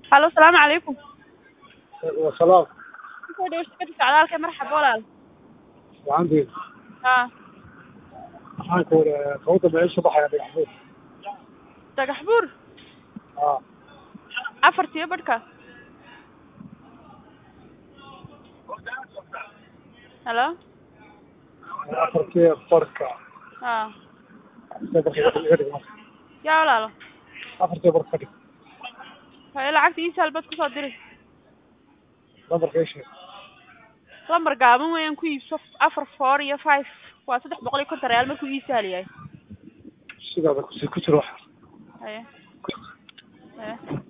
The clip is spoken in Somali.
Halo, salaamu calaykum. وسلام Kusoo dhawaad shirkadda socdaalka marxaba walaal. وعندي Haa, معاكم كوكب بعيد صباح يا محمود. dhagax buur اه afartiyo badhka. Halo. أفريقيا بركة Haa, أفريقيا yaa walaalo. بركة Waxay lacagta ii saalbad ku soo diri. نمبر ايش؟ Lambar gaaban weeyaan ku iibso 4 iyo 5 waa 350 real markuu ii saal yahay. سيجارة كنت روح Haye. Haye.